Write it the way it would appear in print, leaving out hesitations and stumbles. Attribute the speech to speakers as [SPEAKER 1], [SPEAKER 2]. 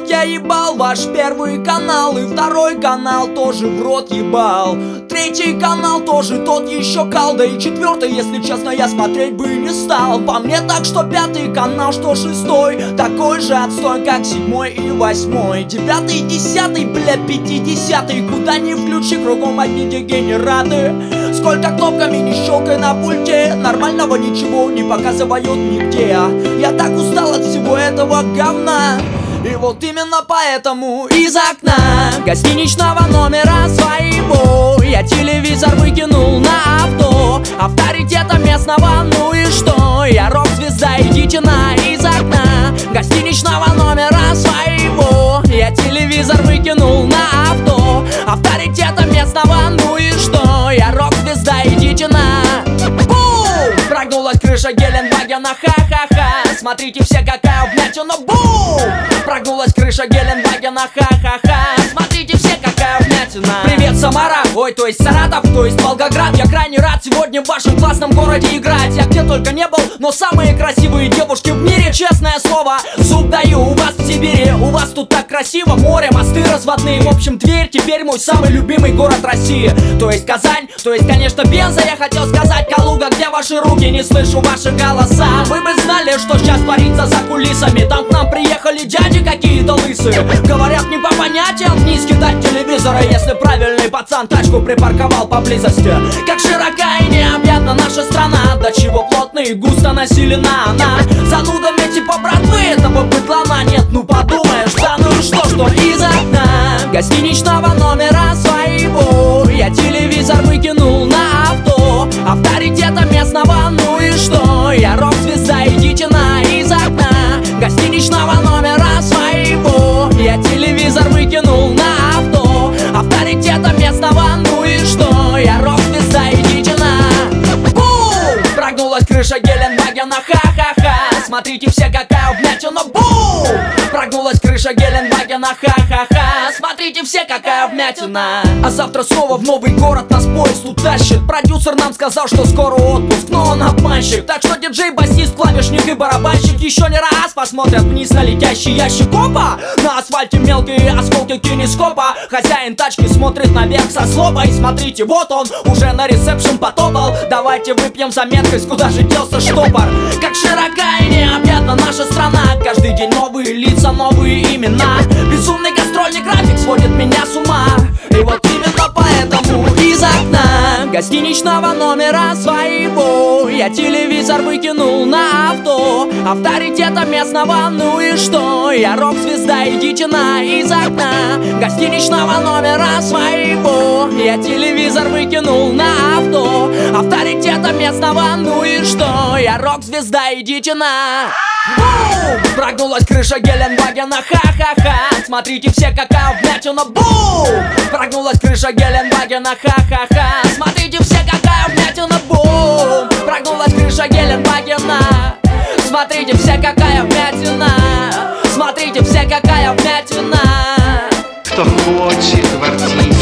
[SPEAKER 1] я ебал ваш первый канал, и второй канал тоже в рот ебал. Третий канал тоже тот еще кал, да и четвертый, если честно, я смотреть бы не стал. По мне так, что пятый канал, что шестой такой же отстой, как седьмой и восьмой. Девятый, десятый, бля, 50-й, куда ни включи, кругом одни дегенераты. Сколько кнопками не щелкай на пульте, нормального ничего не показывают нигде. Я так устал от всего этого говна, и вот именно поэтому из окна гостиничного номера своего я телевизор выкинул на авто. Авторитета местного, ну и что? Я рок-звезда, идите на из окна гостиничного номера своего я телевизор выкинул на авто. Авторитета местного, ну и что? Я рок-звезда, идите на. Прогнулась крыша Геленвагена, ха-ха-ха. Смотрите все, какая вмятина, бум! Прогнулась крыша Геленвагена, ха-ха-ха. Смотрите все, какая вмятина. Привет, Самара, ой, то есть Саратов, то есть Волгоград. Я крайне рад сегодня в вашем классном городе играть. Я где только не был, но самые красивые девушки в мире, честное слово, зуб даю. У вас в Сибири, у вас тут так красиво, море, мосты разводные. В общем, Тверь теперь мой самый любимый город России. То есть Казань, то есть, конечно, Пенза. Я хотел сказать Калуга, где ваши руки, не слышу ваши голоса. Вы бы знали, что сейчас творится за кулисами. Там к нам приехали дяди какие-то лысые. Говорят, не по понятиям вниз кидать телевизора, если правильный пацан тачку припарковал поблизости. Как широка и необъятна наша страна, до чего плотно и густо населена она. Занудами типа братвы этого быдлана нет. Ну подумаешь, да ну и что из окна гостиничного номера своего я телевизор выкинул на авто. Авторитета местного, ну и что? Я рок-звезда, идите на из окна гостиничного номера своего я телевизор выкинул на авто. Авторитета местного, ну и что? Я рок-звезда, идите на. Бум! Прогнулась крыша Геленвагена, ха-ха-ха. Смотрите все, какая вмятина, бум! Прогнулась крыша Геленвагена, ха-ха-ха. Смотрите все, какая вмятина. А завтра снова в новый город нас поезд утащит. Продюсер нам сказал, что скоро отпуск, но он обманщик. Так что диджей, басист, клавишник и барабанщик еще не раз посмотрят вниз на летящий ящик. Опа! На асфальте мелкие осколки кинескопа. Хозяин тачки смотрит наверх со злобой. Смотрите, вот он уже на ресепшн потопал. Давайте выпьем за меткость, куда же делся штопор. Как широка и необъятна наша страна. Каждый день новые лица, новые имена. Безумный гастрольный график сводит меня с ума. И вот именно поэтому из окна гостиничного номера своего я телевизор выкинул на авто. Авторитета местного, ну и что? Я рок-звезда, идите на из окна гостиничного номера своего я телевизор выкинул на авто. Авторитета местного, ну и что? Я рок-звезда, идите на. Бум! Прогнулась крыша Геленвагена, ха-ха-ха. Смотрите все, какая вмятина, бум! Прогнулась крыша Геленвагена, ха-ха-ха. Смотрите все, какая вмятина, бум! Прогнулась крыша Геленвагена. Смотрите все, какая вмятина. Смотрите все, какая вмятина.
[SPEAKER 2] Хто хоче квартиру